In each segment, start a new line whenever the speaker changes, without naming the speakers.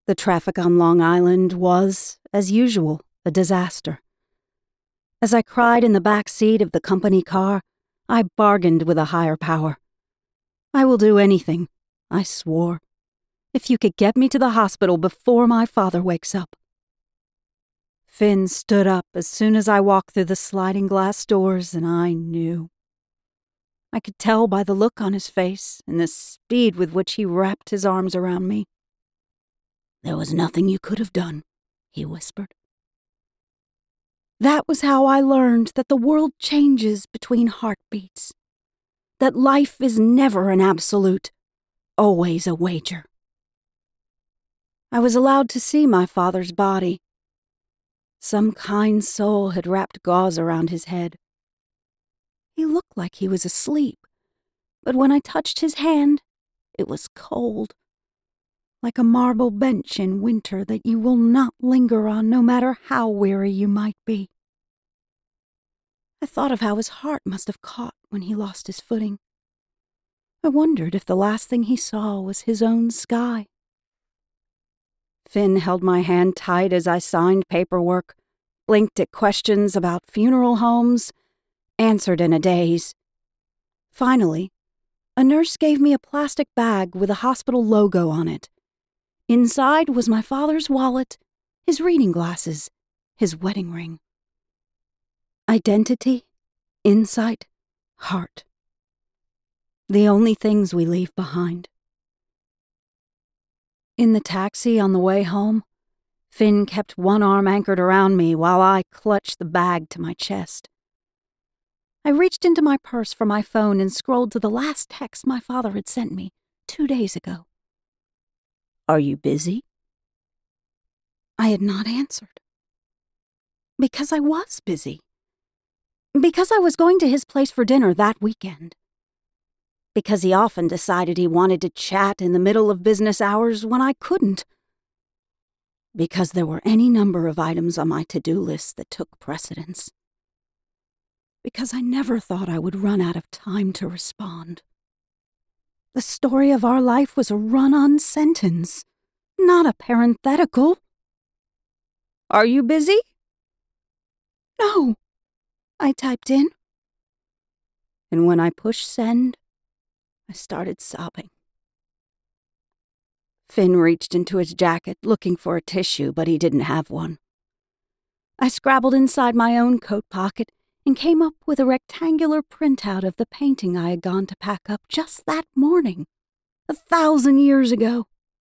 The traffic on Long Island was, as usual, a disaster. As I cried in the back seat of the company car, I bargained with a higher power. "I will do anything," I swore, "if you could get me to the hospital before my father wakes up." Finn stood up as soon as I walked through the sliding glass doors, and I knew. I could tell by the look on his face and the speed with which he wrapped his arms around me. "There was nothing you could have done," he whispered. That was how I learned that the world changes between heartbeats, that life is never an absolute, always a wager. I was allowed to see my father's body. Some kind soul had wrapped gauze around his head. He looked like he was asleep, but when I touched his hand, it was cold, like a marble bench in winter that you will not linger on no matter how weary you might be. I thought of how his heart must have caught when he lost his footing. I wondered if the last thing he saw was his own sky. Finn held my hand tight as I signed paperwork, blinked at questions about funeral homes, answered in a daze. Finally, a nurse gave me a plastic bag with a hospital logo on it. Inside was my father's wallet, his reading glasses, his wedding ring. Identity, insight, heart. The only things we leave behind. In the taxi on the way home, Finn kept one arm anchored around me while I clutched the bag to my chest. I reached into my purse for my phone and scrolled to the last text my father had sent me 2 days ago. "Are you busy?" I had not answered. Because I was busy. Because I was going to his place for dinner that weekend. Because he often decided he wanted to chat in the middle of business hours when I couldn't. Because there were any number of items on my to-do list that took precedence. Because I never thought I would run out of time to respond. The story of our life was a run-on sentence, not a parenthetical. "Are you busy?" "No," I typed in. And when I pushed send, I started sobbing. Finn reached into his jacket looking for a tissue, but he didn't have one. I scrabbled inside my own coat pocket and came up with a rectangular printout of the painting I had gone to pack up just that morning, 1,000 years ago.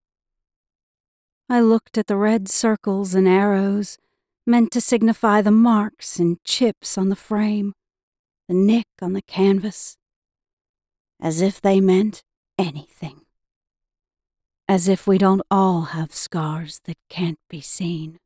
I looked at the red circles and arrows meant to signify the marks and chips on the frame, the nick on the canvas, as if they meant anything. As if we don't all have scars that can't be seen.